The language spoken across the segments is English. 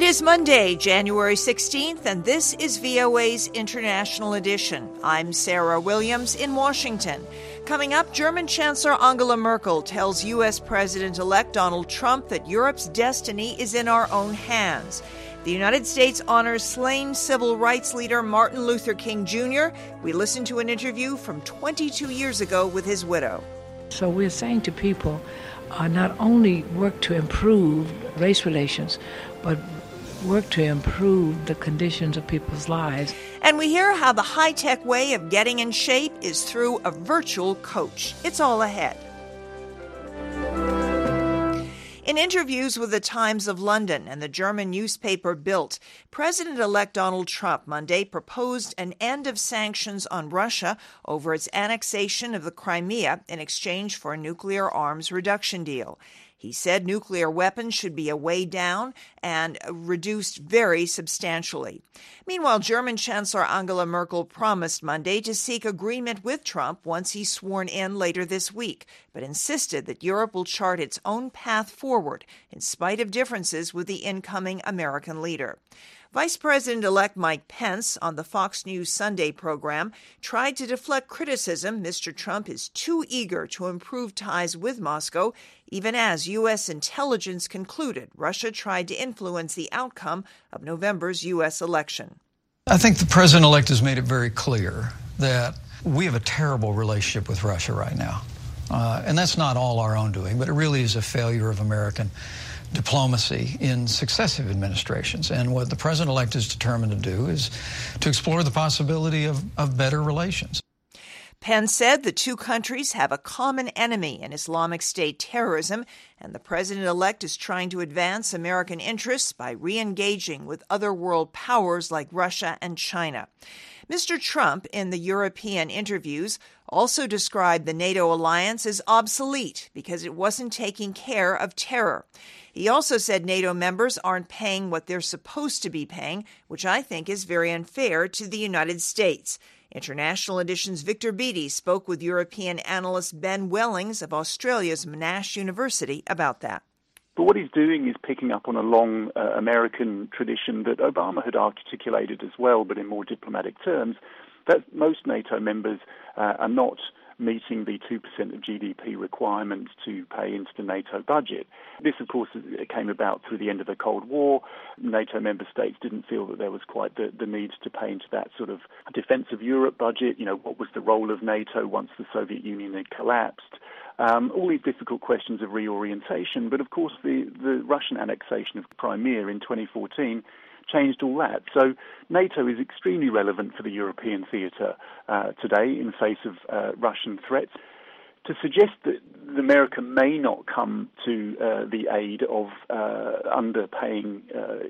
is Monday, January 16th, and this is VOA's International Edition. I'm Sarah Williams in Washington. Coming up, German Chancellor Angela Merkel tells U.S. President-elect Donald Trump that Europe's destiny is in our own hands. The United States honors slain civil rights leader Martin Luther King Jr. We listen to an interview from 22 years ago with his widow. So we're saying to people, not only work to improve race relations, but work to improve the conditions of people's lives. And we hear how the high-tech way of getting in shape is through a virtual coach. It's all ahead. In interviews with the Times of London and the German newspaper Bild, President-elect Donald Trump Monday proposed an end of sanctions on Russia over its annexation of the Crimea in exchange for a nuclear arms reduction deal. He said nuclear weapons should be weighed down and reduced very substantially. Meanwhile, German Chancellor Angela Merkel promised Monday to seek agreement with Trump once he's sworn in later this week, but insisted that Europe will chart its own path forward in spite of differences with the incoming American leader. Vice President-elect Mike Pence on the Fox News Sunday program tried to deflect criticism Mr. Trump is too eager to improve ties with Moscow, even as U.S. intelligence concluded Russia tried to influence the outcome of November's U.S. election. I think the president-elect has made it very clear that we have a terrible relationship with Russia right now. And that's not all our own doing, but it really is a failure of American diplomacy in successive administrations. And what the president-elect is determined to do is to explore the possibility of better relations. Pence said the two countries have a common enemy in Islamic State terrorism, and the president-elect is trying to advance American interests by re-engaging with other world powers like Russia and China. Mr. Trump, in the European interviews, also described the NATO alliance as obsolete because it wasn't taking care of terror. He also said NATO members aren't paying what they're supposed to be paying, which I think is very unfair to the United States. International Edition's Victor Beattie spoke with European analyst Ben Wellings of Australia's Monash University about that. But what he's doing is picking up on a long American tradition that Obama had articulated as well, but in more diplomatic terms, that most NATO members are not meeting the 2% of GDP requirement to pay into the NATO budget. This, of course, came about through the end of the Cold War. NATO member states didn't feel that there was quite the need to pay into that sort of defense of Europe budget. You know, what was the role of NATO once the Soviet Union had collapsed? All these difficult questions of reorientation. But, of course, the Russian annexation of Crimea in 2014 changed all that. So NATO is extremely relevant for the European theatre today in the face of Russian threats. To suggest that America may not come to the aid of underpaying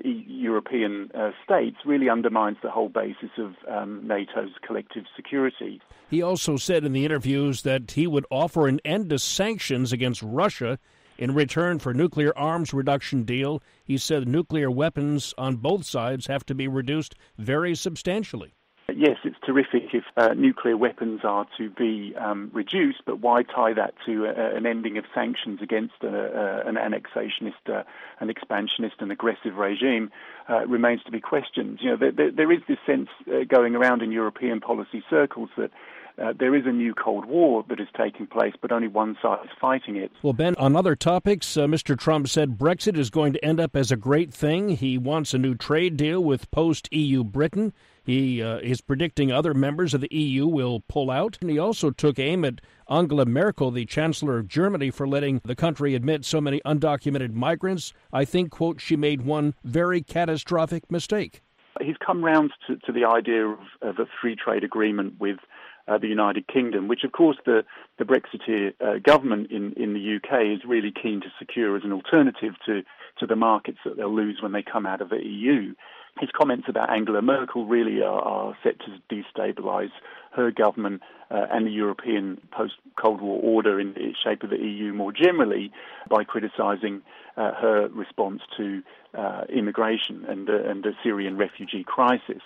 European states really undermines the whole basis of NATO's collective security. He also said in the interviews that he would offer an end to sanctions against Russia in return for nuclear arms reduction deal. He said nuclear weapons on both sides have to be reduced very substantially. Yes, it's terrific if nuclear weapons are to be reduced, but why tie that to an ending of sanctions against an annexationist, an expansionist and aggressive regime remains to be questioned. You know, there is this sense going around in European policy circles that there is a new Cold War that is taking place, but only one side is fighting it. Well, Ben, on other topics, Mr. Trump said Brexit is going to end up as a great thing. He wants a new trade deal with post-EU Britain. He is predicting other members of the EU will pull out. And he also took aim at Angela Merkel, the Chancellor of Germany, for letting the country admit so many undocumented migrants. I think, quote, she made one very catastrophic mistake. He's come round to the idea of a free trade agreement with the United Kingdom, which, of course, the Brexiteer government in the UK is really keen to secure as an alternative to the markets that they'll lose when they come out of the EU. His comments about Angela Merkel really are set to destabilise her government and the European post-Cold War order in the shape of the EU more generally by criticising her response to immigration and the Syrian refugee crisis.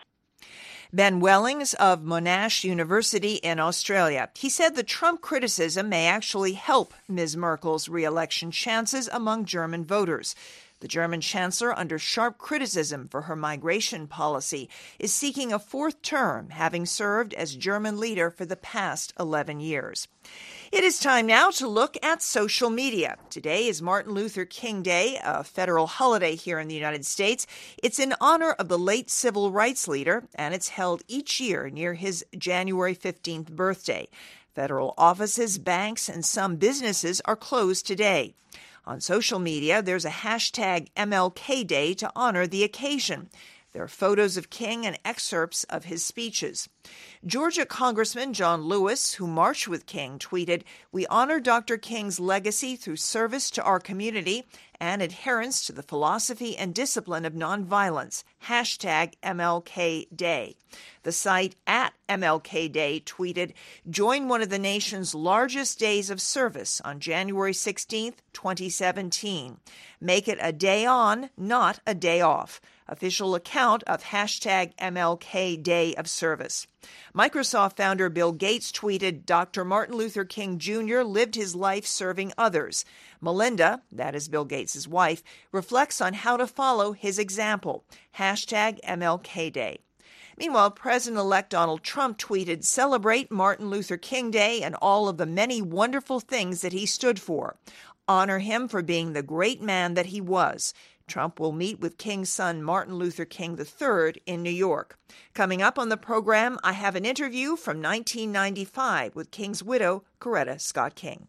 Ben Wellings of Monash University in Australia. He said the Trump criticism may actually help Ms. Merkel's re-election chances among German voters. The German chancellor, under sharp criticism for her migration policy, is seeking a fourth term, having served as German leader for the past 11 years. It is time now to look at social media. Today is Martin Luther King Day, a federal holiday here in the United States. It's in honor of the late civil rights leader, and it's held each year near his January 15th birthday. Federal offices, banks, and some businesses are closed today. On social media, there's a hashtag MLK Day to honor the occasion. There are photos of King and excerpts of his speeches. Georgia Congressman John Lewis, who marched with King, tweeted, "We honor Dr. King's legacy through service to our community and adherence to the philosophy and discipline of nonviolence. Hashtag MLK Day." The site at MLK Day tweeted, "Join one of the nation's largest days of service on January 16th, 2017. Make it a day on, not a day off." Official account of hashtag MLK Day of Service. Microsoft founder Bill Gates tweeted, "Dr. Martin Luther King Jr. lived his life serving others. Melinda," that is Bill Gates' wife, "reflects on how to follow his example. Hashtag MLK Day." Meanwhile, President-elect Donald Trump tweeted, "Celebrate Martin Luther King Day and all of the many wonderful things that he stood for. Honor him for being the great man that he was." Trump will meet with King's son Martin Luther King III in New York. Coming up on the program, I have an interview from 1995 with King's widow, Coretta Scott King.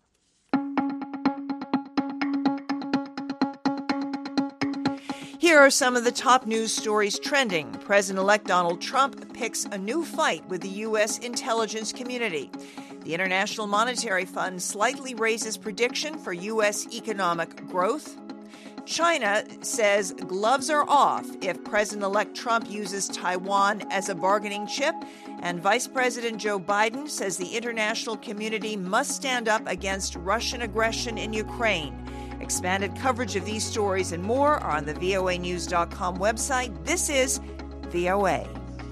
Here are some of the top news stories trending. President-elect Donald Trump picks a new fight with the U.S. intelligence community. The International Monetary Fund slightly raises prediction for U.S. economic growth. China says gloves are off if President-elect Trump uses Taiwan as a bargaining chip. And Vice President Joe Biden says the international community must stand up against Russian aggression in Ukraine. Expanded coverage of these stories and more are on the voanews.com website. This is VOA.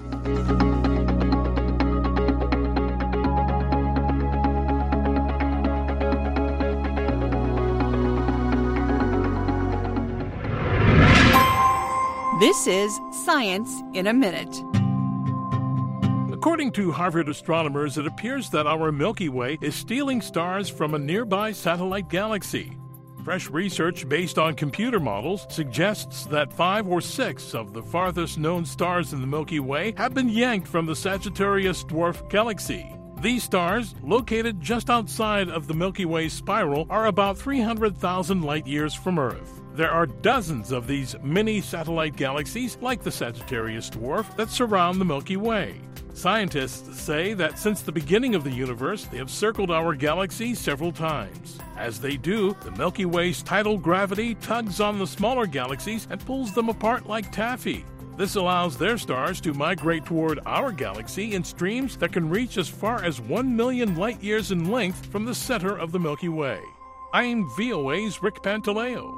This is Science in a Minute. According to Harvard astronomers, it appears that our Milky Way is stealing stars from a nearby satellite galaxy. Fresh research based on computer models suggests that 5 or 6 of the farthest known stars in the Milky Way have been yanked from the Sagittarius dwarf galaxy. These stars, located just outside of the Milky Way spiral, are about 300,000 light-years from Earth. There are dozens of these mini-satellite galaxies, like the Sagittarius dwarf, that surround the Milky Way. Scientists say that since the beginning of the universe, they have circled our galaxy several times. As they do, the Milky Way's tidal gravity tugs on the smaller galaxies and pulls them apart like taffy. This allows their stars to migrate toward our galaxy in streams that can reach as far as 1 million light-years in length from the center of the Milky Way. I'm VOA's Rick Pantaleo.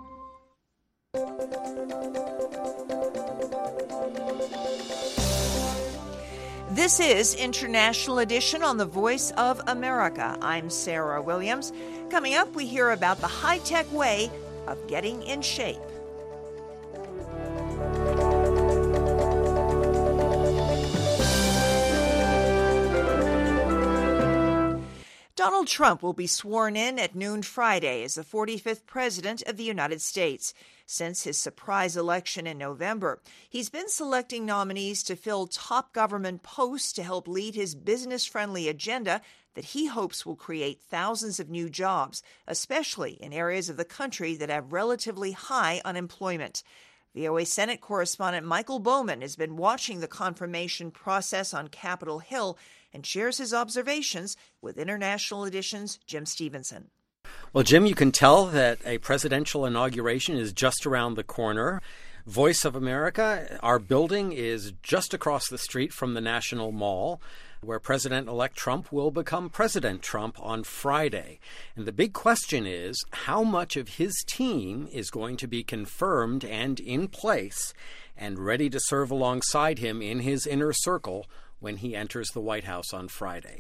This is International Edition on the Voice of America. I'm Sarah Williams. Coming up, we hear about the high-tech way of getting in shape. Donald Trump will be sworn in at noon Friday as the 45th President of the United States. Since his surprise election in November, he's been selecting nominees to fill top government posts to help lead his business-friendly agenda that he hopes will create thousands of new jobs, especially in areas of the country that have relatively high unemployment. VOA Senate correspondent Michael Bowman has been watching the confirmation process on Capitol Hill and shares his observations with International Edition's Jim Stevenson. Well, Jim, you can tell that a presidential inauguration is just around the corner. Voice of America, our building is just across the street from the National Mall, where President-elect Trump will become President Trump on Friday. And the big question is, how much of his team is going to be confirmed and in place and ready to serve alongside him in his inner circle when he enters the White House on Friday?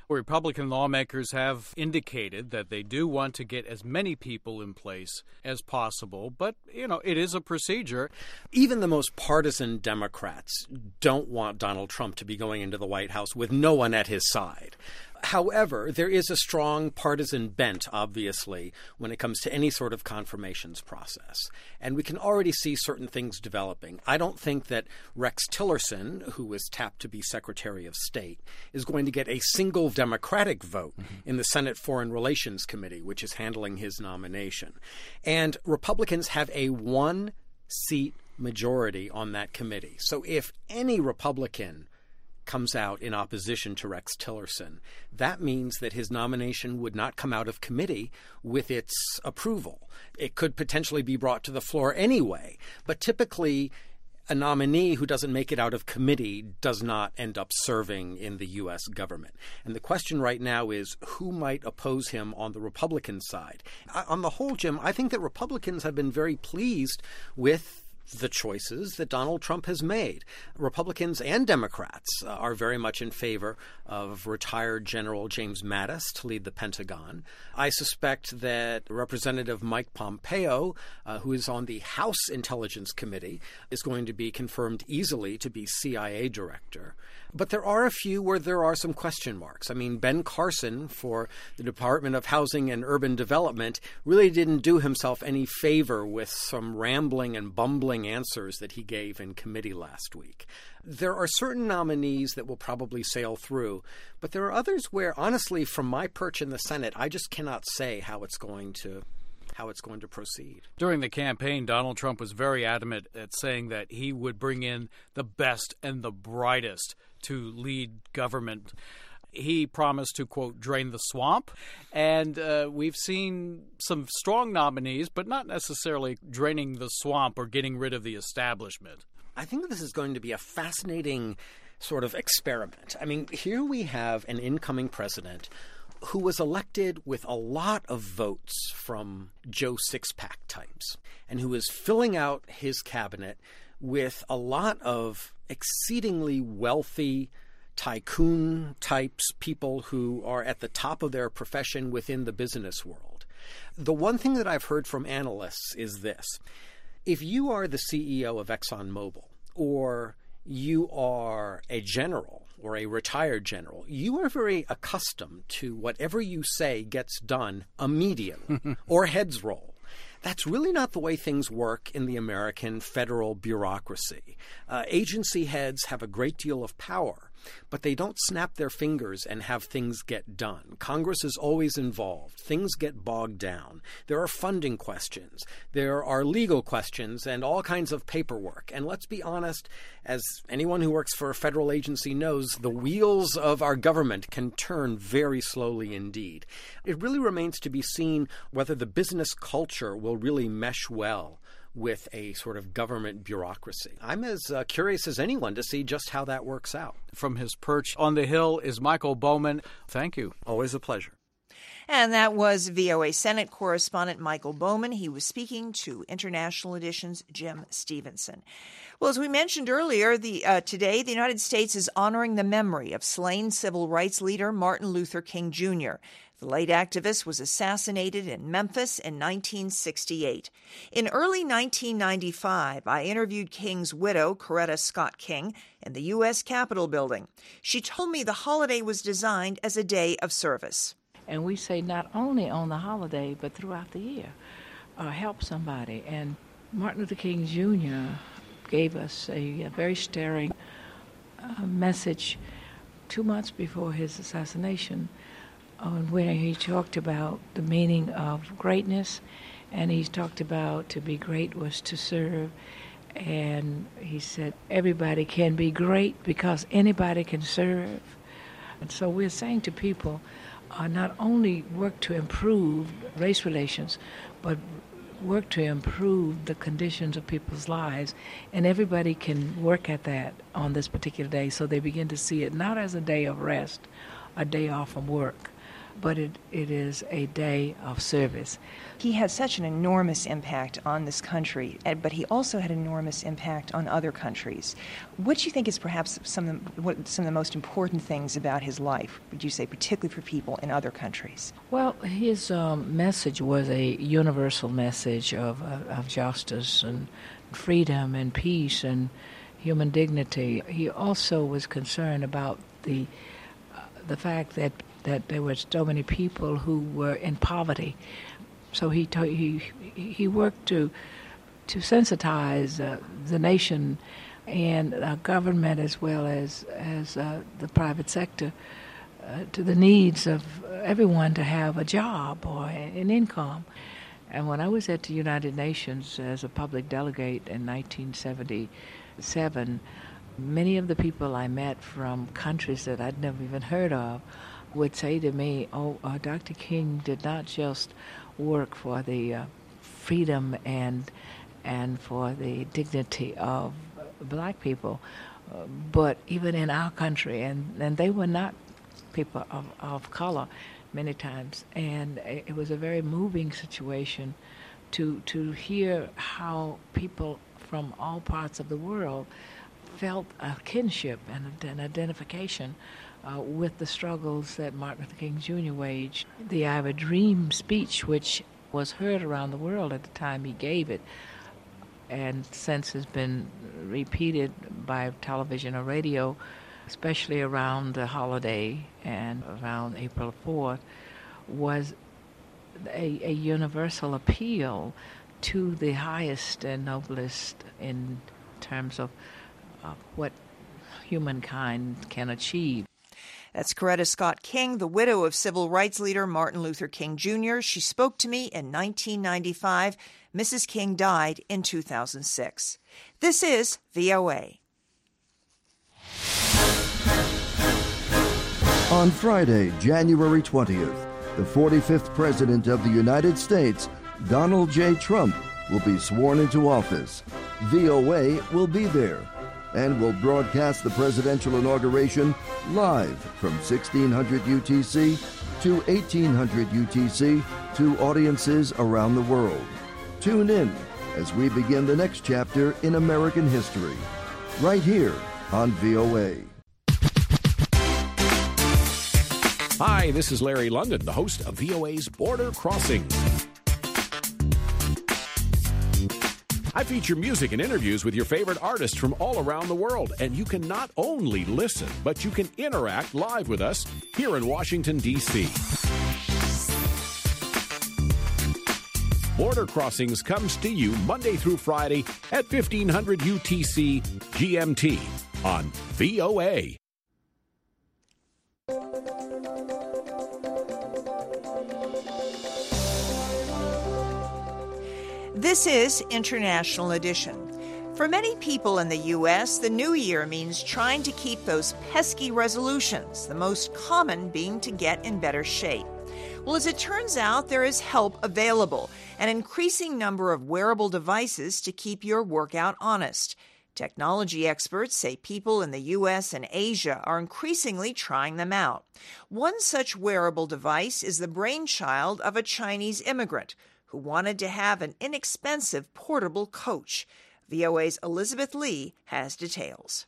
Republican lawmakers have indicated that they do want to get as many people in place as possible, but, it is a procedure. Even the most partisan Democrats don't want Donald Trump to be going into the White House with no one at his side. However, there is a strong partisan bent, obviously, when it comes to any sort of confirmations process. And we can already see certain things developing. I don't think that Rex Tillerson, who was tapped to be Secretary of State, is going to get a single Democratic vote in the Senate Foreign Relations Committee, which is handling his nomination. And Republicans have a one-seat majority on that committee. So if any Republican comes out in opposition to Rex Tillerson, that means that his nomination would not come out of committee with its approval. It could potentially be brought to the floor anyway, but typically a nominee who doesn't make it out of committee does not end up serving in the U.S. government. And the question right now is who might oppose him on the Republican side. On the whole, Jim, I think that Republicans have been very pleased with the choices that Donald Trump has made. Republicans and Democrats are very much in favor of retired General James Mattis to lead the Pentagon. I suspect that Representative Mike Pompeo, who is on the House Intelligence Committee, is going to be confirmed easily to be CIA director. But there are a few where there are some question marks. I mean, Ben Carson for the Department of Housing and Urban Development really didn't do himself any favor with some rambling and bumbling answers that he gave in committee last week. There are certain nominees that will probably sail through, but there are others where, honestly, from my perch in the Senate, I just cannot say how it's going to proceed. During the campaign, Donald Trump was very adamant at saying that he would bring in the best and the brightest to lead government. He promised to, quote, drain the swamp. And we've seen some strong nominees, but not necessarily draining the swamp or getting rid of the establishment. I think this is going to be a fascinating sort of experiment. I mean, here we have an incoming president who was elected with a lot of votes from Joe Sixpack types and who is filling out his cabinet with a lot of exceedingly wealthy tycoon types, people who are at the top of their profession within the business world. The one thing that I've heard from analysts is this. If you are the CEO of ExxonMobil or you are a general or a retired general, you are very accustomed to whatever you say gets done immediately or heads roll. That's really not the way things work in the American federal bureaucracy. Agency heads have a great deal of power, but they don't snap their fingers and have things get done. Congress is always involved. Things get bogged down. There are funding questions. There are legal questions and all kinds of paperwork. And let's be honest, as anyone who works for a federal agency knows, the wheels of our government can turn very slowly indeed. It really remains to be seen whether the business culture will really mesh well with a sort of government bureaucracy. I'm as curious as anyone to see just how that works out. From his perch on the Hill is Michael Bowman. Thank you. Always a pleasure. And that was VOA Senate correspondent Michael Bowman. He was speaking to International Edition's Jim Stevenson. Well, as we mentioned earlier, today the United States is honoring the memory of slain civil rights leader Martin Luther King Jr. The late activist was assassinated in Memphis in 1968. In early 1995, I interviewed King's widow, Coretta Scott King, in the U.S. Capitol building. She told me the holiday was designed as a day of service. And we say not only on the holiday, but throughout the year, help somebody. And Martin Luther King Jr. gave us a very stirring message 2 months before his assassination, where he talked about the meaning of greatness, and he talked about to be great was to serve. And he said everybody can be great because anybody can serve. And so we're saying to people, not only work to improve race relations, but work to improve the conditions of people's lives. And everybody can work at that on this particular day, so they begin to see it not as a day of rest, a day off from work, but it is a day of service. He had such an enormous impact on this country, but he also had enormous impact on other countries. What do you think is perhaps some of the most important things about his life, would you say, particularly for people in other countries? Well, his message was a universal message of justice and freedom and peace and human dignity. He also was concerned about the fact that there were so many people who were in poverty. So he worked to sensitize the nation and government as well as the private sector to the needs of everyone to have a job or an income. And when I was at the United Nations as a public delegate in 1977, many of the people I met from countries that I'd never even heard of would say to me, Dr. King did not just work for the freedom and for the dignity of black people, but even in our country, and they were not people of color many times, and it was a very moving situation to hear how people from all parts of the world felt a kinship and an identification with the struggles that Martin Luther King Jr. waged. The I Have a Dream speech, which was heard around the world at the time he gave it, and since has been repeated by television or radio, especially around the holiday and around April 4th, was a universal appeal to the highest and noblest in terms of what humankind can achieve. That's Coretta Scott King, the widow of civil rights leader Martin Luther King Jr. She spoke to me in 1995. Mrs. King died in 2006. This is VOA. On Friday, January 20th, the 45th President of the United States, Donald J. Trump, will be sworn into office. VOA will be there and will broadcast the presidential inauguration live from 1600 UTC to 1800 UTC to audiences around the world. Tune in as we begin the next chapter in American history, right here on VOA. Hi, this is Larry London, the host of VOA's Border Crossings. I feature music and interviews with your favorite artists from all around the world, and you can not only listen, but you can interact live with us here in Washington, D.C. Border Crossings comes to you Monday through Friday at 1500 UTC GMT on VOA. This is International Edition. For many people in the U.S., the new year means trying to keep those pesky resolutions, the most common being to get in better shape. Well, as it turns out, there is help available, an increasing number of wearable devices to keep your workout honest. Technology experts say people in the U.S. and Asia are increasingly trying them out. One such wearable device is the brainchild of a Chinese immigrant who wanted to have an inexpensive portable coach. VOA's Elizabeth Lee has details.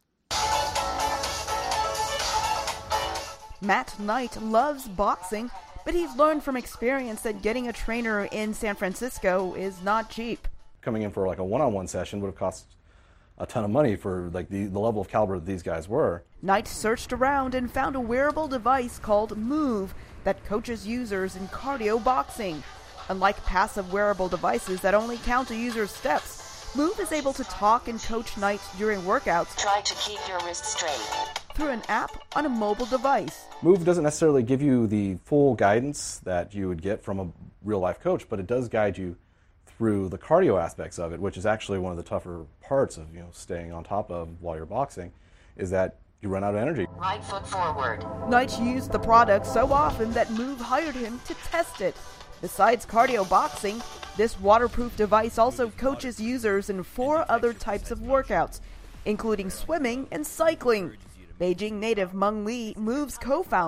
Matt Knight loves boxing, but he's learned from experience that getting a trainer in San Francisco is not cheap. Coming in for like a one-on-one session would have cost a ton of money for like the level of caliber that these guys were. Knight searched around and found a wearable device called Move that coaches users in cardio boxing. Unlike passive wearable devices that only count a user's steps, Move is able to talk and coach Knight during workouts. Try to keep your wrist straight. Through an app on a mobile device. Move doesn't necessarily give you the full guidance that you would get from a real-life coach, but it does guide you through the cardio aspects of it, which is actually one of the tougher parts of staying on top of while you're boxing, is that you run out of energy. Right foot forward. Knight used the product so often that Move hired him to test it. Besides cardio boxing, this waterproof device also coaches users in 4 other types of workouts, including swimming and cycling. Beijing native Meng Li, Move's co-founder,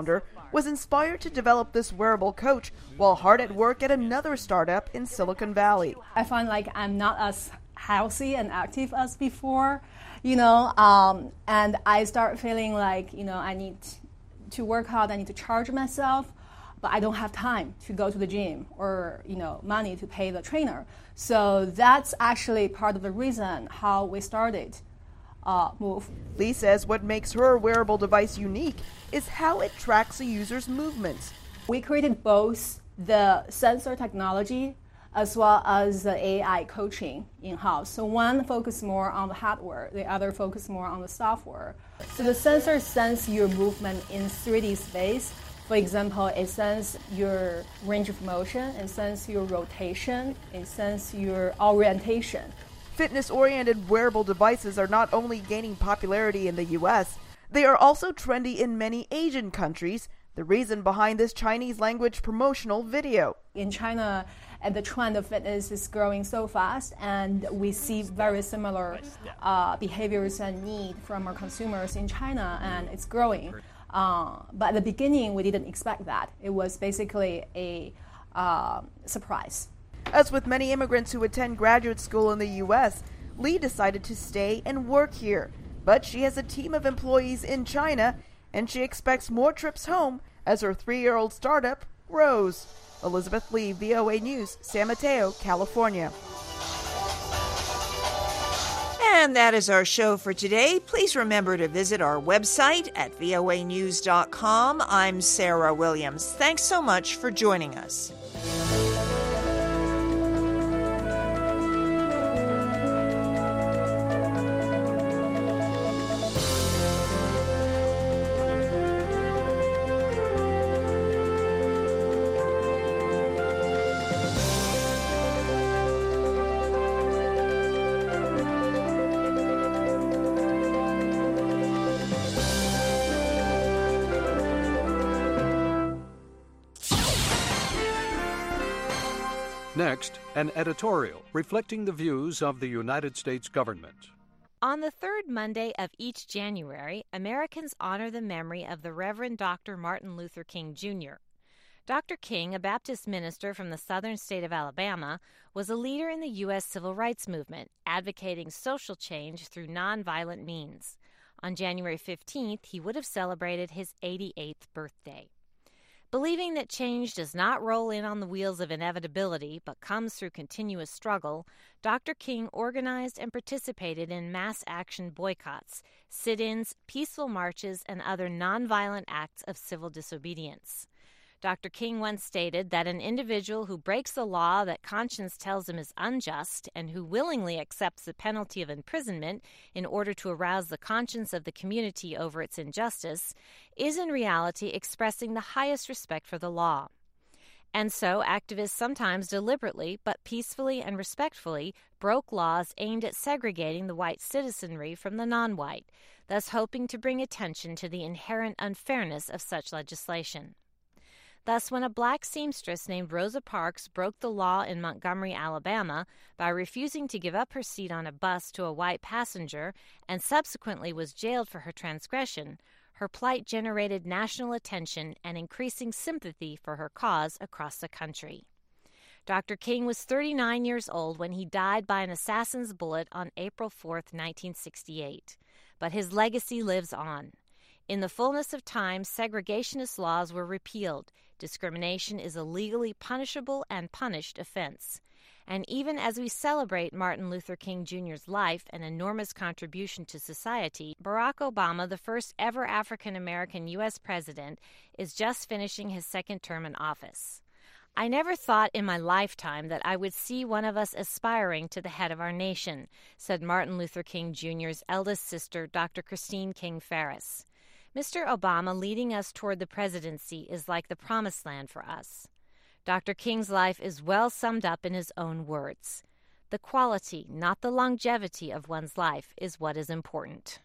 was inspired to develop this wearable coach while hard at work at another startup in Silicon Valley. I find like I'm not as healthy and active as before, and I start feeling like, I need to work hard, I need to charge myself, but I don't have time to go to the gym or, money to pay the trainer. So that's actually part of the reason how we started Move. Lee says what makes her wearable device unique is how it tracks a user's movements. We created both the sensor technology as well as the AI coaching in-house. So one focuses more on the hardware, the other focuses more on the software. So the sensor sense your movement in 3D space. For example, it senses your range of motion, it senses your rotation, it senses your orientation. Fitness-oriented wearable devices are not only gaining popularity in the U.S., they are also trendy in many Asian countries, the reason behind this Chinese language promotional video. In China, the trend of fitness is growing so fast, and we see very similar behaviors and need from our consumers in China, and it's growing. But at the beginning, we didn't expect that. It was basically a surprise. As with many immigrants who attend graduate school in the U.S., Lee decided to stay and work here. But she has a team of employees in China, and she expects more trips home as her 3-year-old startup grows. Elizabeth Lee, VOA News, San Mateo, California. And that is our show for today. Please remember to visit our website at voanews.com. I'm Sarah Williams. Thanks so much for joining us. Next, an editorial reflecting the views of the United States government. On the third Monday of each January, Americans honor the memory of the Reverend Dr. Martin Luther King, Jr. Dr. King, a Baptist minister from the southern state of Alabama, was a leader in the U.S. civil rights movement, advocating social change through nonviolent means. On January 15th, he would have celebrated his 88th birthday. Believing that change does not roll in on the wheels of inevitability but comes through continuous struggle, Dr. King organized and participated in mass action boycotts, sit-ins, peaceful marches, and other nonviolent acts of civil disobedience. Dr. King once stated that an individual who breaks the law that conscience tells him is unjust and who willingly accepts the penalty of imprisonment in order to arouse the conscience of the community over its injustice is in reality expressing the highest respect for the law. And so activists sometimes deliberately but peacefully and respectfully broke laws aimed at segregating the white citizenry from the non-white, thus hoping to bring attention to the inherent unfairness of such legislation. Thus, when a black seamstress named Rosa Parks broke the law in Montgomery, Alabama, by refusing to give up her seat on a bus to a white passenger and subsequently was jailed for her transgression, her plight generated national attention and increasing sympathy for her cause across the country. Dr. King was 39 years old when he died by an assassin's bullet on April 4, 1968. But his legacy lives on. In the fullness of time, segregationist laws were repealed. Discrimination is a legally punishable and punished offense. And even as we celebrate Martin Luther King Jr.'s life and enormous contribution to society, Barack Obama, the first ever African-American U.S. president, is just finishing his second term in office. I never thought in my lifetime that I would see one of us aspiring to the head of our nation, said Martin Luther King Jr.'s eldest sister, Dr. Christine King Ferris. Mr. Obama leading us toward the presidency is like the promised land for us. Dr. King's life is well summed up in his own words. The quality, not the longevity of one's life, is what is important.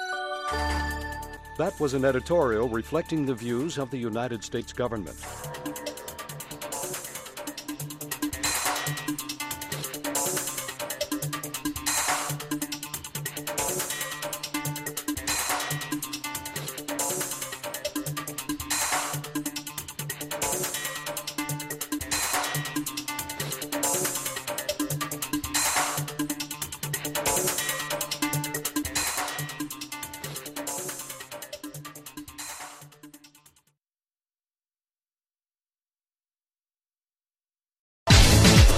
That was an editorial reflecting the views of the United States government.